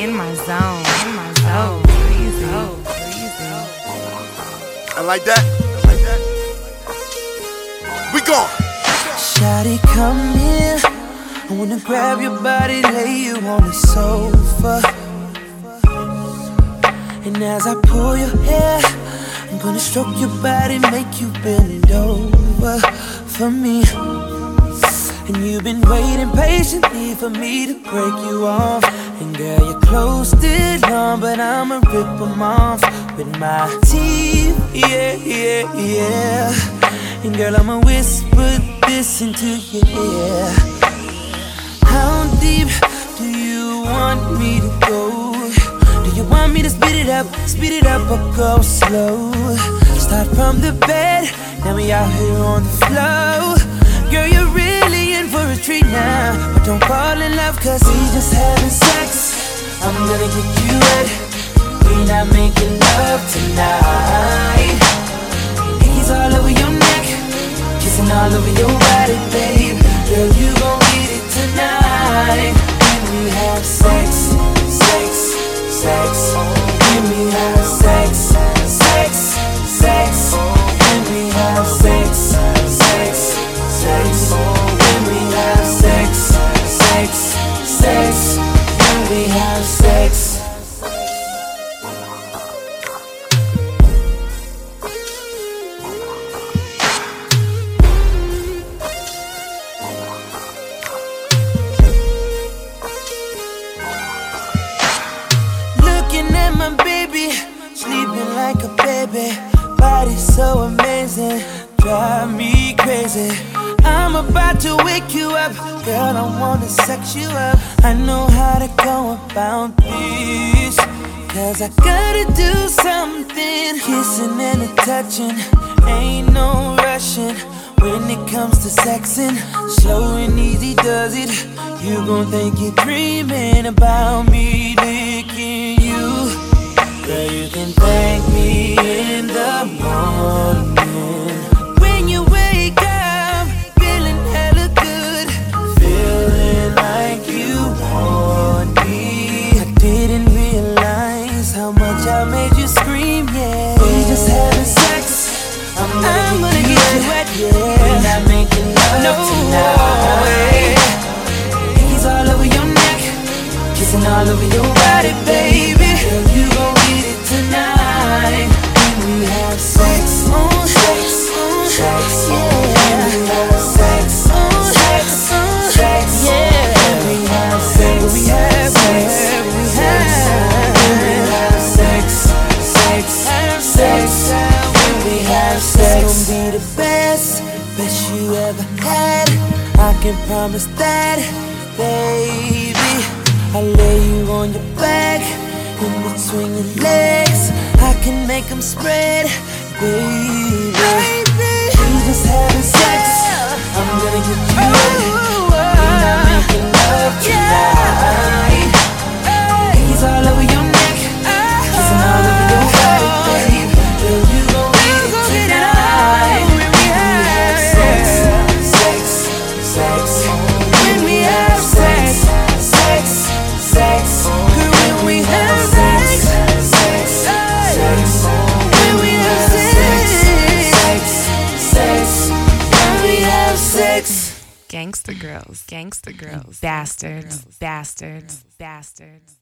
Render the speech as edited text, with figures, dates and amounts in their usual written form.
in my zone, in my zone. Breezy, breezy. And like that, we gone. Shawty, come here. I wanna grab your body, lay you on the sofa. And as I pull your hair, I'm gonna stroke your body, make you bend over for me. And you've been waiting patiently for me to break you off. And girl, your clothes still on, but I'ma rip them off with my teeth, yeah, yeah, yeah. And girl, I'ma whisper this into your ear. How deep do you want me to go? Do you want me to speed it up or go slow? Start from the bed, now we out here on the floor. Girl, you're really in for a treat now, but don't fall in love, cause we just having sex. I'm gonna get you wet, we not making love tonight. He's all over your neck, kissing all over your body, babe. Girl, you gon' get it tonight. When we have sex, sex, sex. When we have sex, sex, sex. When we have sex, sex, sex. When we have sex, sex, sex. When we have sex. Looking at my baby, sleeping like a baby. Body so amazing, drive me crazy. I'm about to wake you up, girl, I wanna sex you up. I know how to go about this, cause I gotta do something. Kissing and a touching, ain't no rushing. When it comes to sexing, slow and easy does it. You gon' think you're dreaming about me licking you. Girl, you can thank me in the morning. When you wake up, feeling hella good, feeling like you want me. I didn't realize how much I made you scream, yeah. We just having sex, I'm gonna get you wet, yeah. We're not making love tonight. He's all over your neck, kissing all over your body, baby. Girl, you gon' get it tonight. When we have sex, sex, sex, yeah. When we have sex, sex, sex, yeah. When we have sex, we have sex, we have. When we have sex, sex, sex. When we have sex, it's gonna be the best you ever had. I can promise that, baby. I lay you on your back, in between your legs, I can make them spread, baby. We just having sex, I'm gonna get you wet. We're not making love tonight. He's all over your neck, kissing all over your body, babe. Girl, you gon' get it tonight. When we have sex, sex, sex. When we have sex, sex, sex. Girl, when we have sex, sex, sex. When we have sex, sex. When we have sex. Gangsta girls, bastards, bastards, bastards.